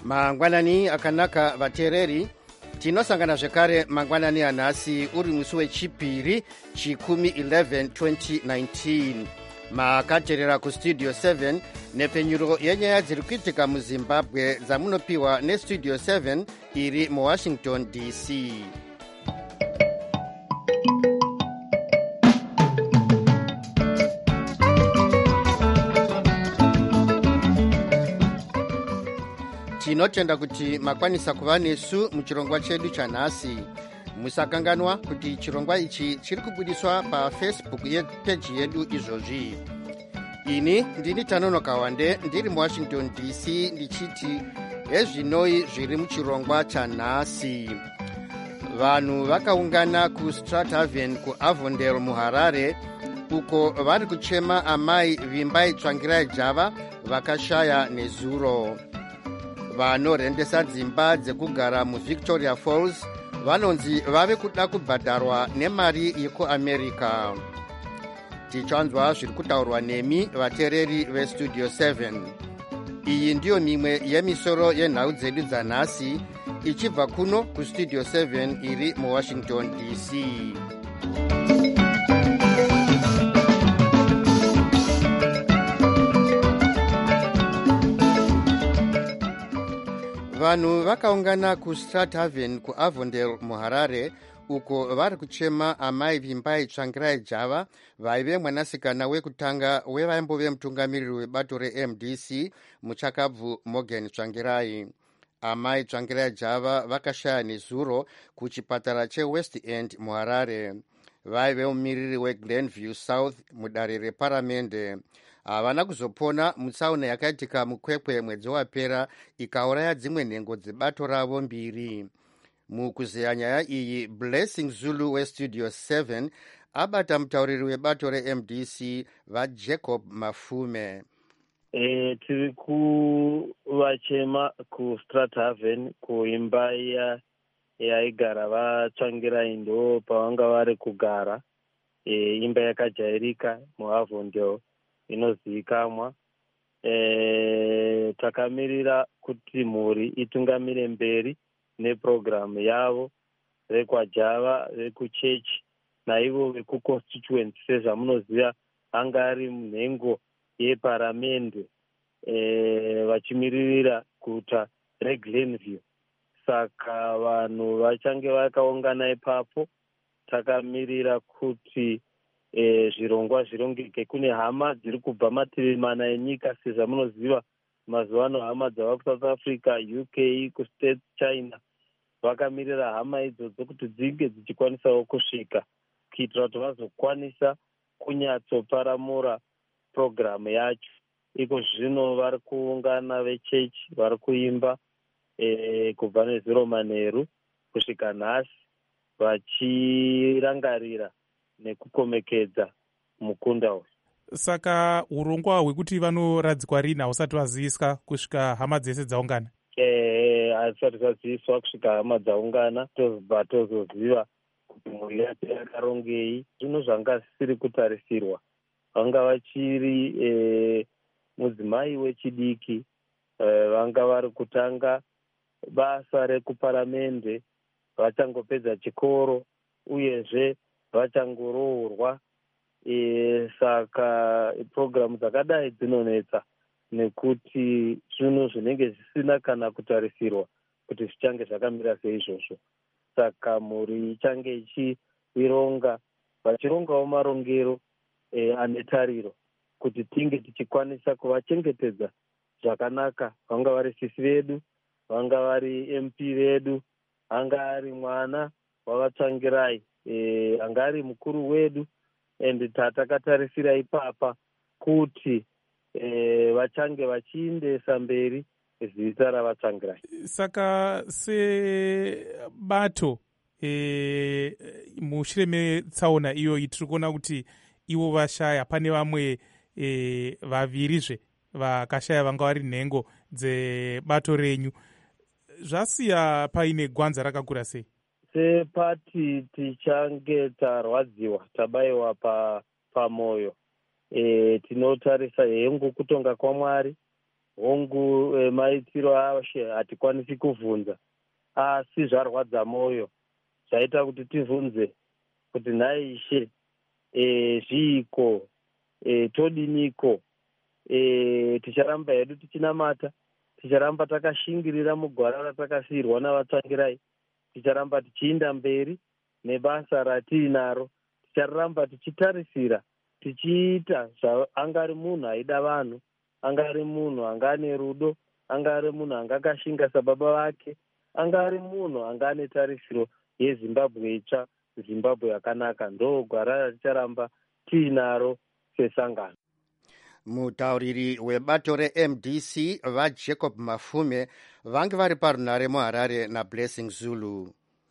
mangwanani akanaka vateereri, tinosangana zvekare mangwanani anhasi uri musi wechipiri chikumi 11 2019. makateerera kustudio 7 nepfenyuro yenyaya dziri kuitika muzimbabwe dzamunopiwa nestudio 7 iri muwashington dc. tinotenda kuti makwanisa kuva nesu muchirongwa chedu chanhasi. musakanganwa kuti chirongwa ichi chiri kubudiswa pafacebook yepeji yedu izvozvi. ini ndini Tanonoka Wande ndiri muwashington dc ndichiti hezvinoi zviri muchirongwa chanhasi. vanhu vakaungana kustrathaven kuavondale muharare uko vari kuchema amai vimbai tsvangirai java vakashaya nezuro. vanorendesa dzimba dzekugara muvictoria falls vanonzi vave kuda kubhadharwa nemari yekuamerica. tichanzwa zviri kutaurwa nemi vateereri vestudio 7. iyi ndiyo mimwe yemisoro yenhau dzedu dzanhasi ichibva kuno kustudio 7 iri muwashington dc. vanhu vakaungana kustrathaven kuavondale muharare uko vari kuchema amai vimbai tsvangirai java vaive mwanasikana wekutanga wevaimbove mutungamiriri webato remdc muchakabvu morgan tsvangirai. amai tsvangirai java vakashaya nezuro kuchipatara chewest end muharare. vaive mumiriri weglenview south mudare reparamende. havana kuzopona mutsaona yakaitika mukwekwe mwedzi wapera ikauraya dzimwe nhengo dzebato ravo mbiri. mukuzeya nyaya iyi blessing zulu westudio 7 abata mutauriri webato remdc vajacob mafume. tiri kuvachema kustrathaven kuimba yaigara vatsvangirai ndo pavanga vari kugara. imba yakajairika muavondale inozivikamwa. takamirira kuti mhuri itungamire mberi nepurogiramu yavo rekwajava vekuchechi naivo vekuconstituency sezvamunoziva anga ari munhengo yeparamende vachimiririra guta reglenview. saka vanhu vachange vakaungana ipapo takamirira kuti zvirongwa zvirongeke. kune hama dziri kubva mativi mana enyika sezvamunoziva mazuva ano hama dzava kusouth africa, uk, kustate china vakamirira hama idzodzo kuti dzinge dzichikwanisawo kusvika kuitira kuti vazokwanisa kunyatsoparamura purogiramu yacho. iko zvino vari kuungana vechechi vari kuimba kubva nezuro manheru kusvika nhasi vachirangarira nekukomekedza mukunda uyu. saka urongwa hwekuti vanoradzikwa rini hausati vaziviswa kusvika hama dzese dzaungana? hazvisati zvaziviswa kusvika hama dzaungana tobva tozoziva kuti mhuri yacho yakarongei. zvino zvanga zvisiri kutarisirwa vanga vachiri mudzimai wechidiki vanga vari kutanga basa rekuparamende vachangopedza chikoro uyezve vachangoroorwa. saka purogiramu dzakadai dzinonetsa nekuti zvinhu zvinenge zvisina kana kutarisirwa kuti zvichange zvakamira seizvozvo. saka mhuri ichange ichivironga vachirongawo marongero ane tariro kuti tinge tichikwanisa kuvachengetedza zvakanaka. vanga vari sisi vedu, vanga vari mp vedu, anga ari mwana wavatsvangirai, anga ari mukuru wedu. and tatakatarisira ipapa kuti vachange vachiendesa mberi zita ravatsvangirai. saka sebato mushure metsaona iyoyi tiri kuona kuti ivo vashaya. pane vamwe vavirizve vakashaya vanga vari nhengo dzebato renyu. zvasiya paine gwanza rakakura sei? sepati tichange tarwadziwa tabayiwa pamwoyo. tinotarisa hengu kutonga kwaMwari hongu maitiro ashe hatikwanisi kuvhunza, asi zvarwadza mwoyo zvaita kuti tibvunze kuti nhai Ishe, zviiko, todiniko? Ticharamba hedu tichinamata? Ticharamba takashingirira mugwara ratakasiyirwa navatsvangirai? Ticharamba tichiinda mberi nebasa ratiinaro? Ticharamba tichitarisira tichiita angari munhu aida vanhu, angari munhu angane rudo, angari munhu angakashinga sababa vake, angari munhu angane tarisiro yeZimbabwe itsva, Zimbabwe yakanaka? Ndo gwara raticharamba tiinaro sesangano. Mutauriri webato reMDC vaJacob Mafume vange vari parunare muHarare naBlessing Zulu.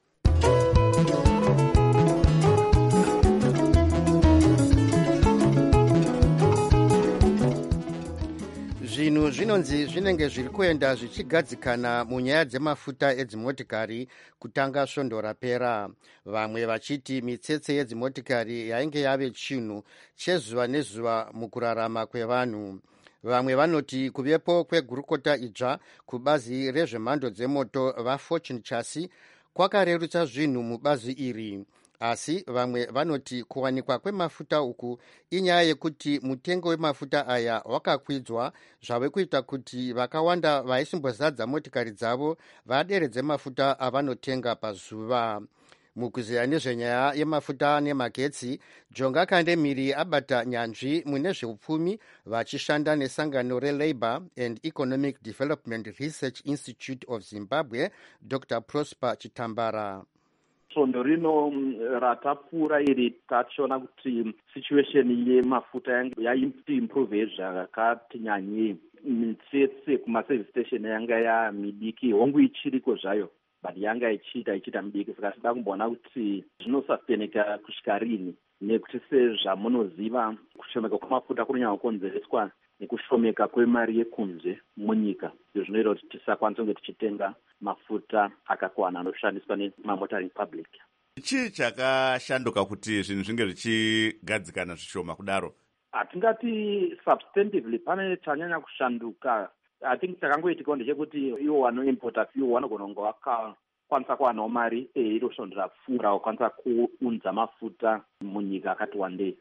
Zvinhu zvinonzi zvinenge zviri kuenda zvichigadzikana munyaya dzemafuta edzimotikari kutanga svondo rapera, vamwe vachiti mitsetse yedzimotikari yainge yave chinhu chezuva nezuva mukurarama kwevanhu. Vamwe vanoti kuvepo kwegurukota idzva kubazi rezvemhando dzemoto vaFortune Chassis kwakarerutsa zvinhu mubazi iri. Asi vamwe vanoti kuwanikwa kwemafuta uku inyaya yekuti mutengo wemafuta aya wakakwidzwa zvave kuita kuti vakawanda vaisimbozadza motikari dzavo vaderedze mafuta avanotenga pazuva. Mukuziya nezvenyaya yemafuta nemagetsi, Jonga Kandemiri abata nyanzvi mune zveupfumi vachishanda nesangano reLabour and Economic Development Research Institute of Zimbabwe, Dr. Prosper Chitambara. Svondo rino ratapfuura iri tachiona kuti situation yemafuta yaimprove zvakati nyanyei. Mitsetse kumaservice station yanga yamidiki, hongu ichiriko zvayo, but yanga ichiita midiki. Saka tida kumboona kuti zvinosusteneka kusvika rini, nekuti sezvamunoziva kushomeka kwemafuta kunonyanya kukonzereswa nekushomeka kwemari yekunze munyika. Izvo zvinoita kuti tisakwanisa kunge tichitenga mafuta akakwana anoshandiswa nemamotoring public. Chii chakashanduka kuti zvinhu zvinge zvichigadzikana zvishoma kudaro? Hatingati substantively pane chanyanya kushanduka. I think chakangoitika ndechekuti ivo vanoimpota fuel vanogona kunge vakakwanisa kuwanawo mari irosvondo rapfuura vakwanisa kuunza mafuta munyika akati wandei.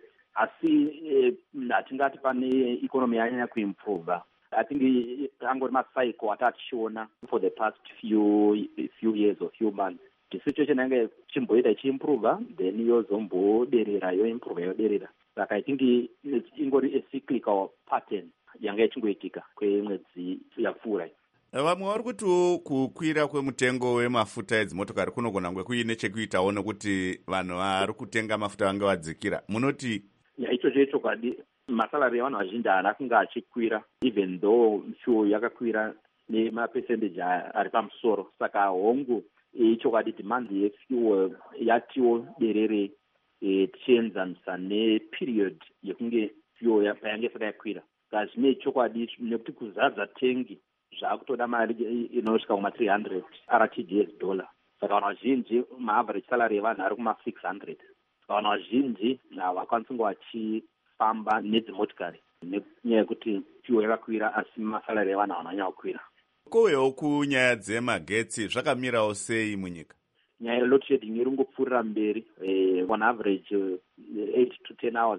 Asi hatingati pane ikonomi yanyanya kuimprove. I think angori macycle atatichiona for the past few years or few months. The situation yange chimboita ichiimprove, then yozomboderera yoderera. Saka I think ingori a cyclical pattern yanga ichingoitika kwemwedzi yapfuura. Vamwe vari kuti kukwira kwemutengo wemafuta edzimotokari kunogona kunge kuine chekuitawo nekuti vanhu vari kutenga mafuta vange vadzikira. Munoti ichocho chokwadi, masalari evanhu vazhinji haana kunge achikwira, even though fuel yakakwira nemapercentage ari pamusoro. Saka hongu ichokwadi demand yefuel yatiwo derere tichienzanisa neperiod yekunge fuel payange saka yakwira. Zvine chokwadi nekuti kuzadza tengi zvakutoda mari inosvika kuma$300 RTGS dollar. Saka vanhu vazhinji maaverage salary yevanhu ari kuma$600. Vanhu vazhinji havakwanisi kunge vachifamba nedzimotikari nenyaya yekuti fuel yakakwira, asi masalari evanhu havananyanya kukwira. Kowewo kunyaya dzemagetsi zvakamirawo sei munyika? Nyaya yeload shedding iri kungopfuurira mberi, on average 8 to 10 hours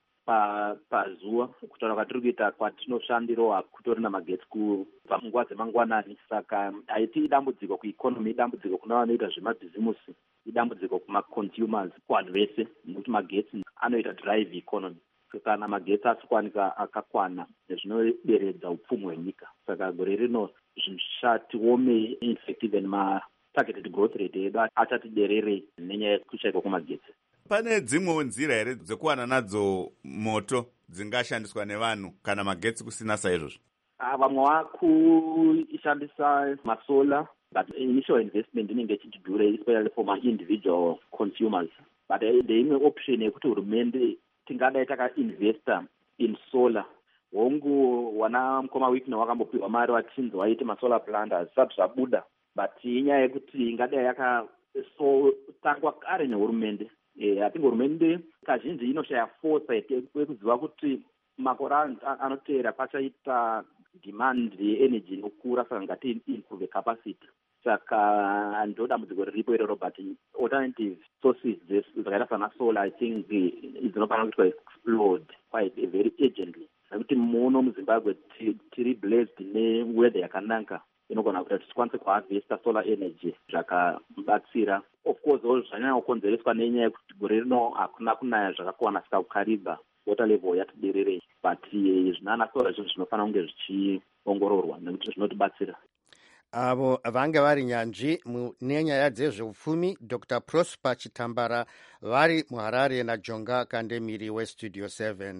pazuva. Kutaura kwatiri kuita kwatinoshandirawo hakutorina magetsi kubva munguva dzemangwanani. Saka haiti idambudziko kueconomy, idambudziko kuna vanoita zvemabhizimusi, idambudziko kuma-consumers, kuvanhu vese, nekuti magetsi anoita drive economy. Kana magetsi asi kuwanika akakwana zvinoderedza upfumi hwenyika. Saka gore rino zvinhu zvishatiome, in fact even ma-targeted growth rate edu achatiderere nenyaya yekushayikwa kwemagetsi. Pane dzimwewo nzira here dzekuwana nadzo moto dzingashandiswa nevanhu kana magetsi kusina saizvozvo? Vamwe vakushandisa masolar, but initial investment inenge ichidhura, especially for ma-individual consumers. But the imwe option yekuti hurumende tingadai takainvesta in solar. Hongu wana mukoma wikina wakambopiwa mari wachinzi waite masolar plant, hazvisati zvabuda. But inyaya yekuti ingadai yakatangwa kare nehurumende. I think hurumende kazhinji inoshaya foresight yekuziva kuti makore anoteera pachaita demand yeenergy inokura, saka ngati improve capacity. Saka ndo dambudziko riripo iroro, but alternative sources dzakaita sana solar I think dzinofanira kuitwa explode quite very urgently, nekuti muno muZimbabwe tiri blessed neweather yakanaka inogona kuti tikwanise kuharvesta solar energy zvakabatsira. Of course zvanyanya kukonzereswa nenyaya yekuti gore rino hakuna kunaya zvakakwana, saka kukariba water level yatidererei, but zvinana solar zvinhu zvinofanira kunge zvichiongororwa nekuti zvinotibatsira. Avo vanga vari nyanzvi nenyaya dzezveupfumi Dr. Prosper Chitambara vari muHarare naJonga Kandemiri weStudio 7.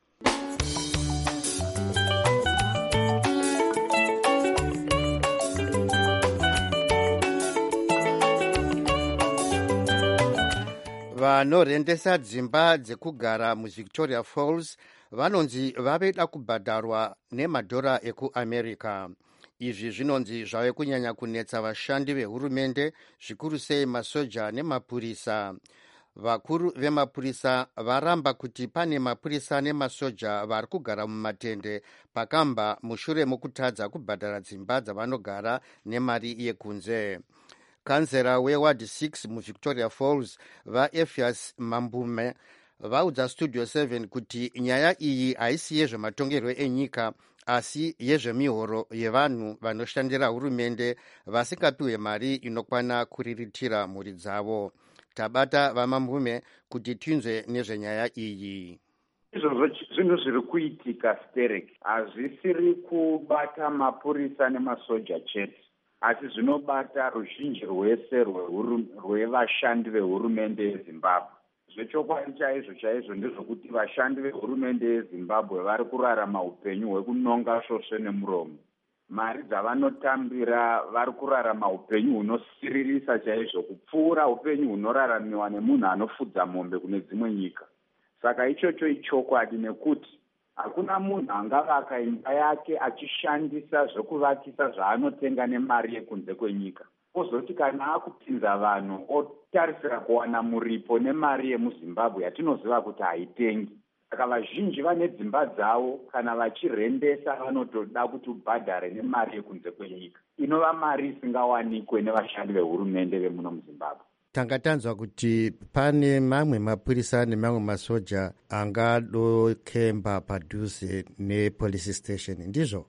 Vanorendesa dzimba dzekugara muVictoria Falls vanonzi vaveda kubhadharwa nemadhora ekuAmerica. Izvi zvinonzi zvave kunyanya kunetsa vashandi vehurumende, zvikuru sei masoja nemapurisa. Vakuru vemapurisa varamba kuti pane mapurisa nemasoja vari kugara mumatende pakamba mushure mokutadza kubhadhara dzimba dzavanogara nemari yekunze. Kanzera weward 6 muVictoria Falls vaEfias Mambume vaudza Studio 7 kuti nyaya iyi haisi yezvematongerwo enyika asi yezvemihoro yevanhu vanoshandira hurumende vasingapiwe mari inokwana kuriritira mhuri dzavo. Tabata vaMambume kuti tinzwe nezvenyaya iyi. Izvozvo zvinhu zviri kuitika Sterek, hazvisiri kubata mapurisa nemasoja chete, asi zvinobata ruzhinji rwese rwevashandi vehurumende yeZimbabwe. Zvechokwadi chaizvo ndezvokuti vashandi vehurumende yeZimbabwe vari kurarama upenyu hwekunonga svosve nemuromo. Mari dzavanotambira vari kurarama upenyu hunosiririsa chaizvo, kupfuura upenyu hunoraramiwa nemunhu anofudza mombe kune dzimwe nyika. Saka ichocho ichokwadi, nekuti hakuna munhu angavaka imba yake achishandisa zvokuvakisa zvaanotenga nemari yekunze kwenyika. Kozoti kana akupinza vanhu otarisira kuwana muripo nemari yemuZimbabwe yatinoziva kuti haitengi. Saka vazhinji vane dzimba dzavo, kana vachirendesa vanotoda kuti ubhadhare nemari yekunze kwenyika, inova mari isingawanikwe nevashandi vehurumende vemuno muZimbabwe. Tanga tanzwa kuti pane mamwe mapurisa nemamwe masoja angadokemba padhuze nepolice station, ndizvo?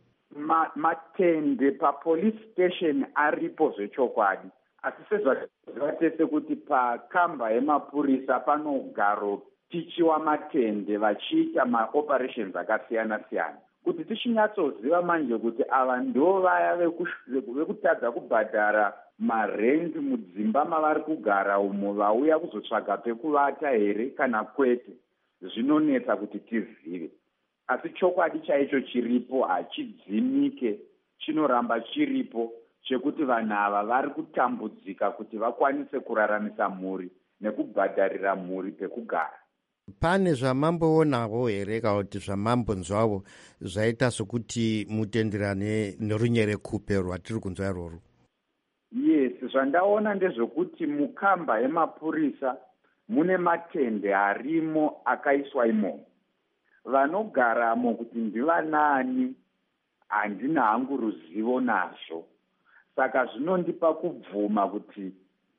Matende papolice station aripo zvechokwadi, asi sezvaziva tese kuti pakamba yemapurisa panogaro tichiwa matende vachiita maoperations akasiyana-siyana. Kuti tichinyatsoziva manje kuti ava ndo vaya vekutadza kubhadhara marendi mudzimba mavari kugara umo, vauya kuzotsvaga pekuvata here kana kwete, zvinonetsa kuti tizive. Asi chokwadi chaicho chiripo, hachidzimike, chinoramba chiripo, chekuti vanhu ava vari kutambudzika kuti vakwanise kuraramisa mhuri nekubhadharira mhuri pekugara. Pane zvamamboonawo here kana kuti zvamambonzwawo zvaita sokuti mutenderane nerunyerekupe rwatiri kunzwa irworwo? Yes, zvandaona ndezvokuti mukamba yemapurisa mune matende arimo akaiswa imomo. Vanogaramo kuti ndivanani handina hangu ruzivo nazvo. Saka zvinondipa kubvuma kuti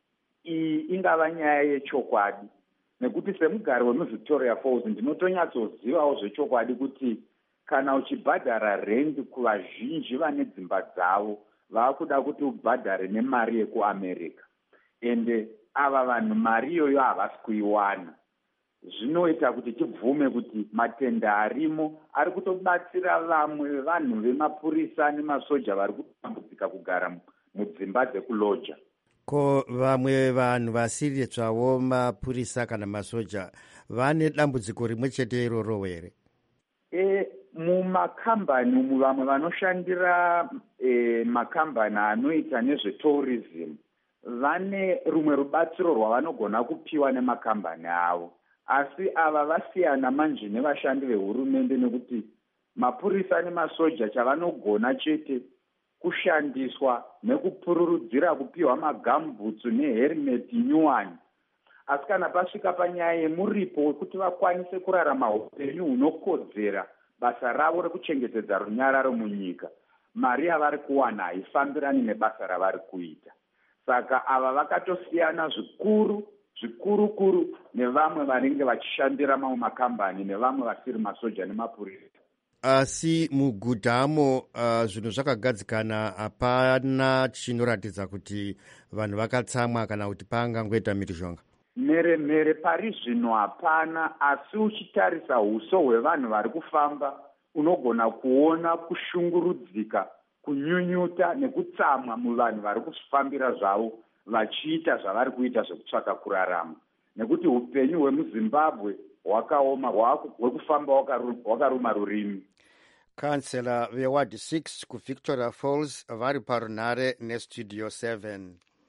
iyi ingava nyaya yechokwadi, nekuti semugari wemuVictoria Falls ndinotonyatsozivawo zvechokwadi kuti kana uchibhadhara rendi kuvazhinji vane dzimba dzavo, vakuda kuti ubhadhare nemari yekuAmerica, ende ava vanhu mari iyoyo havasi kuiwana. Zvinoita kuti tibvume kuti matenda arimo ari kutobatsira vamwe vanhu vemapurisa nemasoja vari kutambudzika kugara mudzimba dzekuloja. Ko vamwe vanhu vasiri zvavo mapurisa kana masoja vane dambudziko rimwe chete iroro here? Mumakambani umu vamwe vanoshandira makambani anoita nezvetourism vane rumwe rubatsiro rwavanogona kupiwa nemakambani avo. Asi ava vasiyana manje nevashandi vehurumende, nekuti mapurisa nemasoja chavanogona chete kushandiswa nekupururudzira kupiwa magambutsu neherimeti nyuwani. Asi kana pasvika panyaya yemuripo wekuti vakwanise kurarama upenyu hunokodzera basa ravo rekuchengetedza runyararo munyika, mari yavari kuwana haifambirani nebasa ravari kuita. Saka ava vakatosiyana zvikurukuru nevamwe vanenge vachishandira mamwe makambani nevamwe vasiri masoja nemapurisa. Asi mugudhamo zvinhu zvakagadzikana, hapana chinoratidza kuti vanhu vakatsamwa kana kuti pangangoita mhirizhonga. Mhere pari zvino hapana, asi uchitarisa uso hwevanhu vari kufamba unogona kuona kushungurudzika, kunyunyuta nekutsamwa muvanhu vari kufambira zvavo vachiita zvavari kuita zvekutsvaka kurarama, nekuti upenyu hwemuzimbabwe hwakaoma, hwekufamba wakaruma rurimi. Kansela veward 6 kuVictoria Falls vari parunhare nestudio 7.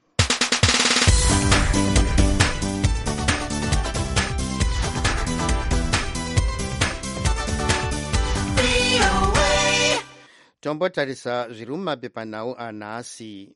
Tombotarisa zviri mumapepanhau anhasi.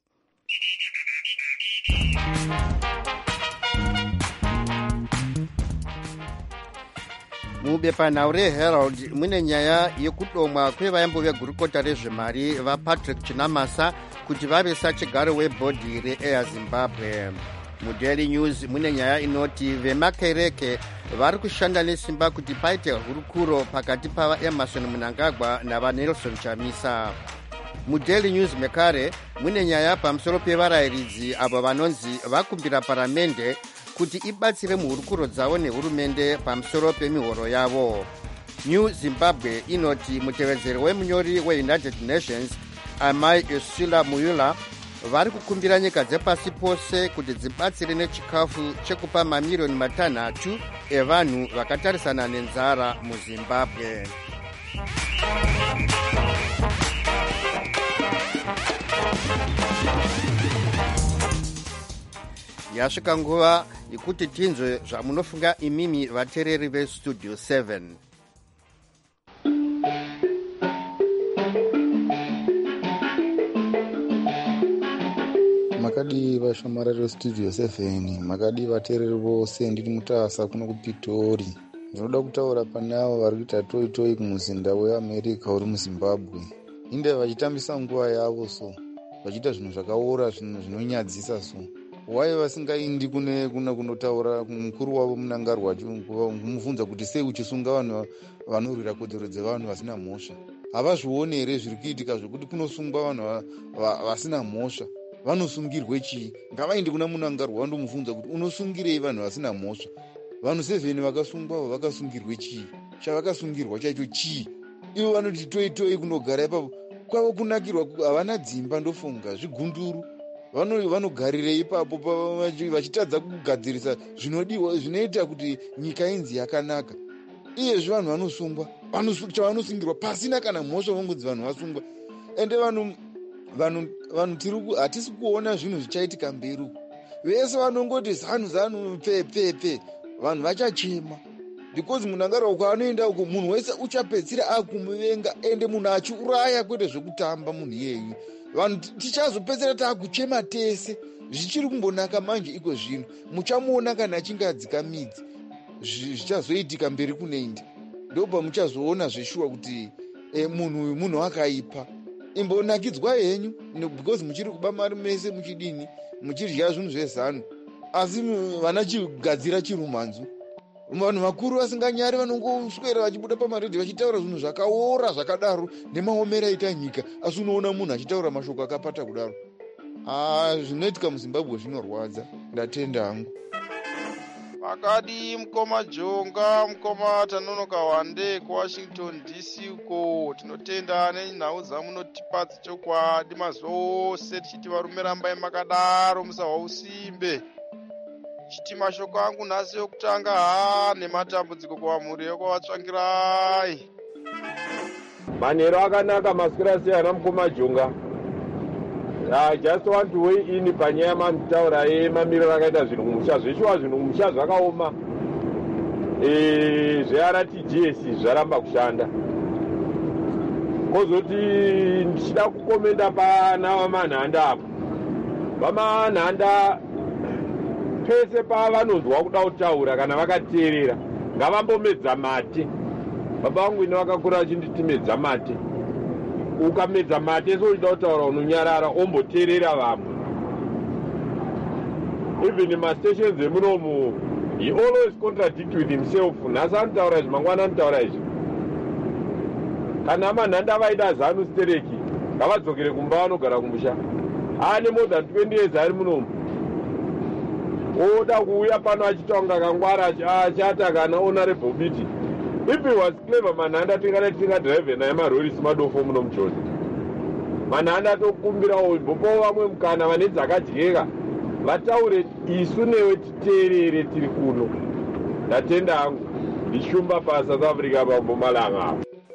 Mubepanhau reHerald mune nyaya yekudomwa kwevayambo vegurukota rezvemari vaPatrick Chinamasa kuti vave sachigaro webhodhi reAir Zimbabwe. MuDaily News mune nyaya inoti vemakereke vari kushanda nesimba kuti paite hurukuro pakati pavaEmerson Mnangagwa navaNelson Chamisa. MuDaily News mekare mune nyaya pamusoro pevarayiridzi avo vanonzi vakumbira paramende kuti ibatsire muhurukuro dzavo nehurumende pamusoro pemihoro yavo. New Zimbabwe inoti mutevedzeri wemunyori weUnited Nations Amai Ursula Mueller vari kukumbira nyika dzepasi pose kuti dzibatsire nechikafu chekupa mamiliyoni 3 evanhu vakatarisana nenzara muZimbabwe. Yasvika nguva yekuti tinzwe zvamunofunga imimi vateereri vestudio 7. Makadi vashamarari vestudio 7, makadi vateereri vose, ndiri Mutasa kuno kuPitori. Ndinoda kutaura pane avo vari kuita toyi kumuzinda weAmerica uri muZimbabwe. Inde vachitambisa nguva yavo so, vachiita zvinhu zvakaora, zvinhu zvinonyadzisa so. Wai vasingaindi kunotaura mukuru wavo Mnangagwa kumubvunza kuti sei uchisunga vanhu vanorwira kodzero dzevanhu vasina mhosva? Havazvioni here zviri kuitika zvokuti kunosungwa vanhu vasina mhosva? Vanosungirwe chii? Ngavaindi kuna Mnangagwa vandomubvunza kuti unosungirei vanhu vasina mhosva? Vanhu 7 vakasungwawo vakasungirwe chii? Chavakasungirwa chaicho chii? Ivo vanoti toyi kunogara ipapo. Kwavo kunakirwa, havana dzimba, ndofunga zvigunduru. Vanogarirei ipapo vachitadza kugadzirisa zvinodiwa zvinoita kuti nyika inzi yakanaka. Iyezvi vanhu vanosungwa, chavanosungirwa pasina kana mhosva, vongodzi vanhu vasungwa. Ende vanhu hatisi kuona zvinhu zvichaitika mberi uku. Vese vanongoti zanu pepe, vanhu vachachema. Because Mnangagwa uko anoenda uko, munhu wese uchapedzira akumuvenga, ende munhu achiuraya kwete zvekutamba munhu iyeyu. Vanhu tichazopedzera taakuchema tese. Zvichiri kumbonaka manje iko zvino. Muchamuona kana achinge adzika midzi. Zvichazoitika mberi kuneindi. Ndopa muchazoona zveshuwa kuti munhu akaipa. Imbonakidzwa henyu, because muchiri kuba mari mese muchidini, muchidya zvinhu zvezano. Asi vanachigadzira chirumanzu. Vanhu vakuru vasinganyari vanongoswera vachibuda pamaredhi vachitaura zvinhu zvakaora zvakadaro nemaomero aita nyika, asi unoona munhu achitaura mashoko akapata kudaro. Zvinoitika muZimbabwe zvinorwadza, ndatenda hangu. Makadi mukoma Jonga, mukoma Tanonoka Wande kuWashington DC uko. Tinotenda nenhau dzamunotipatsa chokwadi mazuva ose tichiti varume rambai makadaro musahwa usimbe. Chiti mashoko angu nhasi yokutanga nematambudziko kwamhuri yokwavatsvangirai. Manhero akanaka masikira siyana mukoma Jonga. I just want to weigh in panyaya manitaura mamiriro akaita zvinhu mumusha. Zveshuwa zvinhu mumusha zvakaoma. ZRTGS zvaramba kushanda. Kozoti ndichida kukomenda pana vamanhanda apo. Vamanhanda pese pavanonzwa kuda kutaura kana vakateerera ngavambomedza mate baba vangu ine vakakura vachinditi medza mate. Ukamedza mate sochida kutaura unonyarara omboteerera vamwe. Even in my stations emunomu, he always contradicts with himself. Nhasi anotaura izvi, mangwana anotaura izvi. Kana manhanda vaida zanu stereki ngavadzokere kumba vanogara kumusha. Ane more than 20 years ari munomu. Oda kuuya pano achitaunga kangwara achata kana honorable biti. If he was clever, manhanda tingadrive naye marori simadofo muno muchozi. Manhanda tokumbira imbopo vamwe mukana vane dzakadyeka vataure isu newe titeerere tiri kuno. Ndatenda hangu ndishumba paSouth Africa pambomalanga.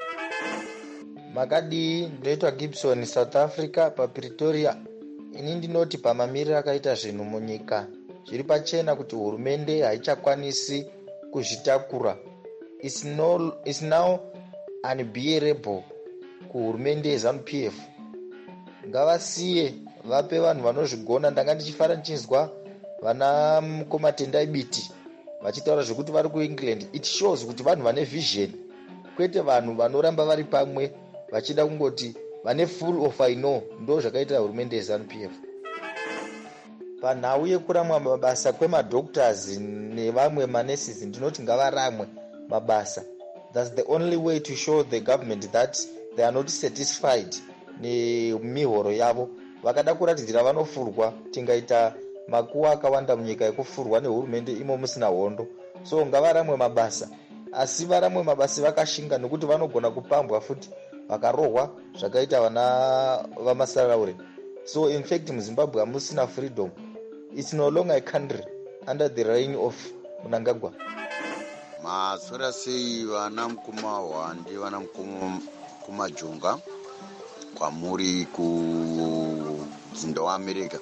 Makadii, ndoitwa Gibson, South Africa, paPretoria. Ini ndinoti pamamiriro akaita zvinhu munyika zviri pachena kuti hurumende haichakwanisi kuzvitakura. Is now unbearable kuhurumende yeZANU-PF. Ngavasiye vape vanhu vanozvigona. Ndanga ndichifara ndichinzwa vana mukoma Tendai Biti vachitaura zvekuti vari kuEngland. It shows kuti vanhu vane vision, kwete vanhu vanoramba vari pamwe vachida kungoti vane full of I know. Ndo zvakaita hurumende yeZANU-PF. Panhau yekuramwa mabasa kwemadoctors nevamwe manurses, ndinoti ngavaramwe mabasa. That's the only way to show the government that they are not satisfied nemihoro yavo. Vakada kuratidzira vanofurwa, tingaita makuwa akawanda munyika ekufurwa nehurumende imo musina hondo. So ngavaramwe mabasa, asi varamwe mabasa vakashinga nokuti vanogona kupambwa futi vakarohwa zvakaita vana vamasaraure. So in fact muZimbabwe hamusina freedom. It's no longer a country under the reign of Mnangagwa. Maswera sei vana mukoma Hwande, vana mukoma Jonga kwamuri kuzinda waAmerica.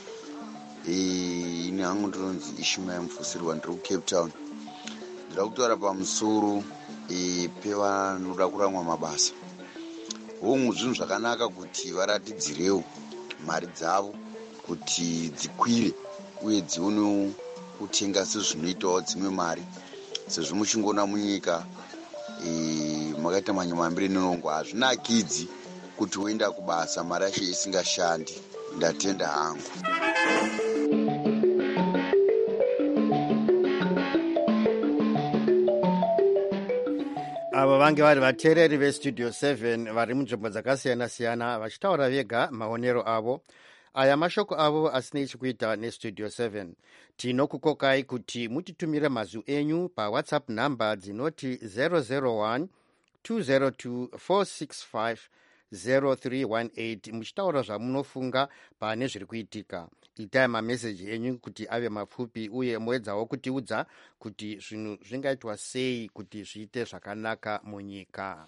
Ini hangu ndinonzi Ishmael Mfusirwa, ndiri kuCape Town. Ndira kutaura pamusoro pevanoda kuramwa mabasa. Hongu zvinhu zvakanaka kuti varatidzirewo mari dzavo kuti dzikwire uye dzione kutenga sezvinoitawo dzimwe mari, sezvo muchingona munyika makaita manyamambiri nenongo hazvinakidzi kuti woenda kubasa mari yacho isingashandi. Ndatenda hangu. Avo vange vari vateereri veStudio 7 vari munzvimbo dzakasiyana-siyana vachitaura vega maonero avo. Aya mashoko avo asina chekuita neStudio 7. Tinokukokai kuti mutitumire mazwi enyu paWhatsApp namba dzinoti 001 202 465 0318 muchitaura zvamunofunga pane zviri kuitika. Itai mameseji enyu kuti ave mapfupi uye moedzawo kutiudza kuti zvinhu zvingaitwa sei kuti zviite zvakanaka munyika.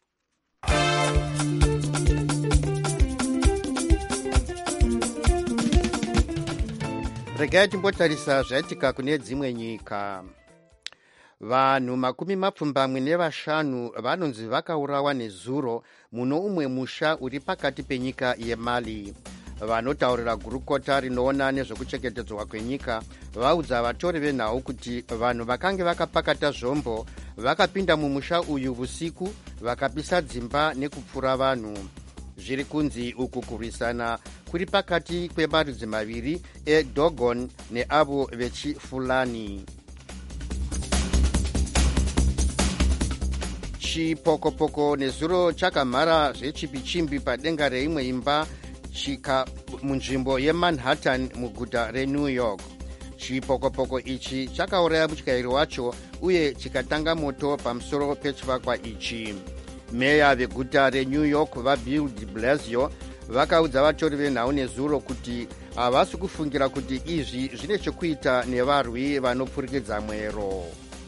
Regai timbotarisa zvaitika kune dzimwe nyika. Vanhu 25 vanonzi vakaurawa nezuro muno umwe musha uri pakati penyika yeMali. Vanotaurira gurukota rinoona nezvekuchengetedzwa kwenyika vaudza vatori venhau kuti vanhu vakange vakapakata zvombo vakapinda mumusha uyu usiku vakapisa dzimba nekupfura vanhu. Zviri kunzi uku kurwisana kuri pakati kwemarudzi maviri eDogon neavo vechiFulani. Chipokopoko nezuro chakamhara zvechipi-chimbi padenga reimwe imba chika munzvimbo yeManhattan muguta reNew York. Chipokopoko ichi chakauraya mutyairi wacho uye chikatanga moto pamusoro pechivakwa ichi. Meya veguta reNew York vaBill de Blasio vakaudza vatori venhau nezuro kuti havasi kufungira kuti izvi zvine chekuita nevarwi vanopfurikidza mwero.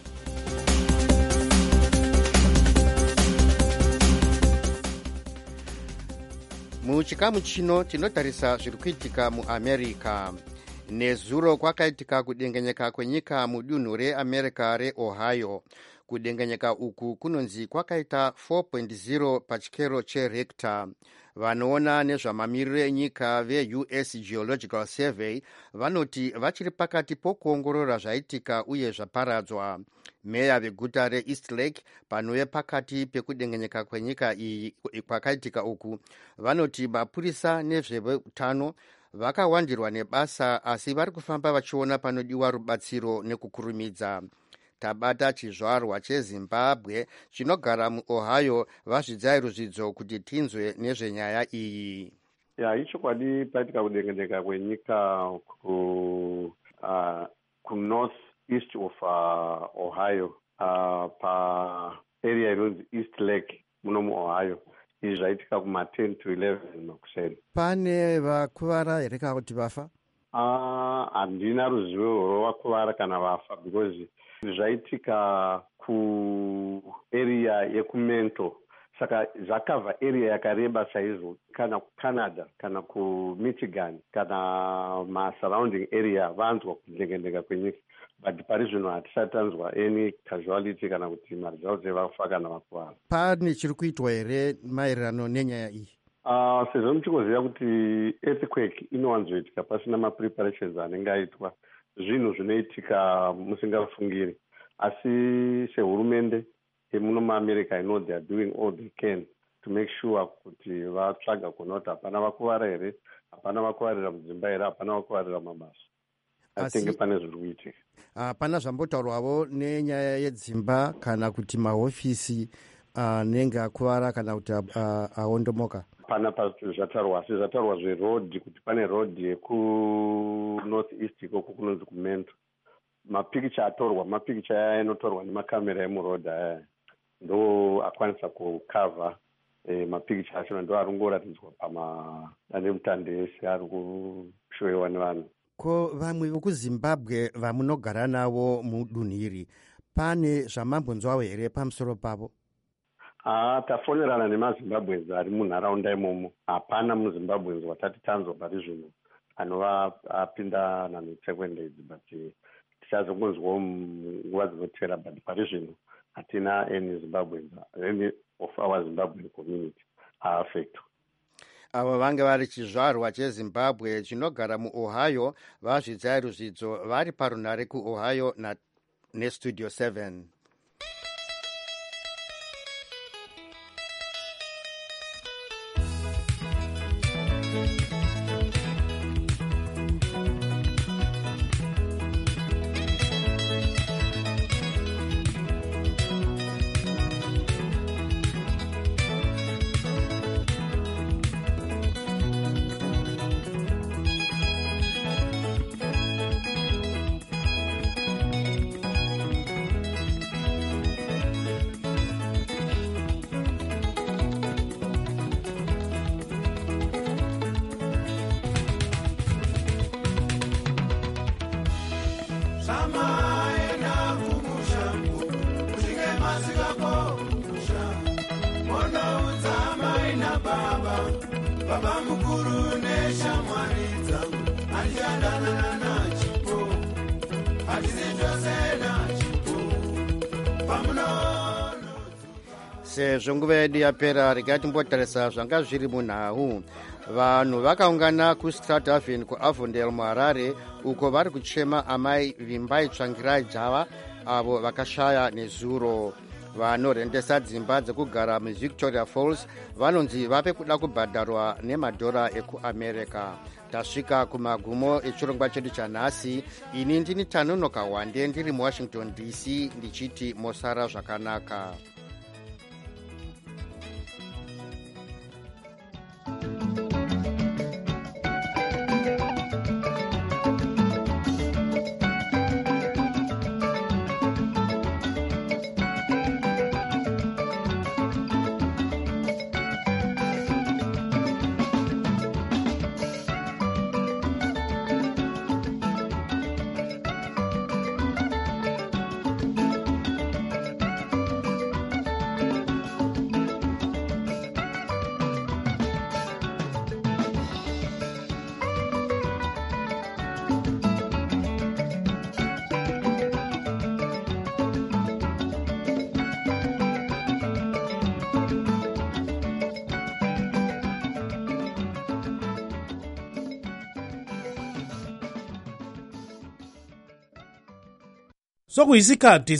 Muchikamu chino tinotarisa zviri kuitika muAmerica. Nezuro kwakaitika kudengenyeka kwenyika mudunhu reAmerica reOhio. Kudengenyeka uku kunonzi kwakaita 4.0 pachikero cherekta. vanoona nezvamamiriro enyika veus geological survey vanoti vachiri pakati pokuongorora zvaitika uye zvaparadzwa. Meya veguta reeast lake panove pakati pekudengenyeka kwenyika iyi kwakaitika uku vanoti mapurisa nezveutano vakawandirwa nebasa asi vari kufamba vachiona panodiwa rubatsiro nekukurumidza. Tabata chizvarwa chezimbabwe chinogara muohio vazvidzai ruzvidzo kuti tinzwe nezvenyaya iyi. Ichokwadi paitika kudengenyeka kwenyika kunorth east of ohio paarea inonzi east lake muno muohio. Izvi zvaitika kuma10 to 11 makuseni. Pane vakuvara here kana kuti vafa? Handina ruzivo rwavakuvara kana vafa because zvaitika kuarea yekumento, saka zvakavha area yakareba saizvo kana kucanada kana kumichigan kana masurrounding area vanzwa kudengendeka kwenyika, but pari zvino hatisati tanzwa any casualty kana kuti maresults evafa kana vakuvara. Pane chiri kuitwa here maererano nenyaya iyi? Sezvo muchikoziva kuti earthquake inowanzoitika pasina mapreparations anenge aitwa, zvinhu zvinoitika musingafungiri, asi sehurumende yemuno muamerica I know they are doing all they can to make sure kuti vatsvaga kuona kuti hapana vakuvara here, hapana vakuvarira mudzimba here, hapana vakuvarira mabasa. Atenge pane zviri kuitika. Hapana zvambotaurwavo nenyaya yedzimba kana kuti mahofisi anenge akuvara kana kuti aondomoka? Pana zvataurwa, asi zvataurwa zveroad, kuti pane road yekunorth east ikoko kunonzi kumento. Mapikicha atorwa, mapikicha aya anotorwa nemakamera emuroad aya ndo akwanisa kukavha mapikicha acho, ndo ari ngoratidzwa pamadandemutande ese ari kushowiwa nevanhu. Ko vamwe vekuzimbabwe vamunogara navo mudunhu iri, pane zvamambonzwawo here pamusoro pavo? Tafonerana nemazimbabwenzi ari munharaunda imomo. Hapana muzimbabwenzi watati tanzwa pari zvino anova apinda nanotsekwendedzi, but tichazongonzwawo nguva dzinotevera, but pari zvino hatina any zimbabwenzi, any of our Zimbabwean community are affected. Avo vange vari chizvarwa chezimbabwe chinogara muohio vazvidzai ruzvidzo vari parunhare kuohio nestudio 7. Baba mukuru neshamwari dzangu andiyandana nachipo hatizijose nachipo pamunono. Sezvo nguva yedu yapera, regai timbotarisa zvanga zviri munhau. Vanhu vakaungana kuStrathaven kuAvondale muHarare, uko vari kuchema amai vimbai tsvangirai java avo vakashaya nezuro. Vanorendesa dzimba dzekugara muVictoria Falls vanonzi vape kuda kubhadharwa nemadhora ekuamerica. Tasvika kumagumo echirongwa chedu chanhasi. Ini ndini Tanonoka Wande ndiri muWashington DC ndichiti mosara zvakanaka. sokuyisikhathi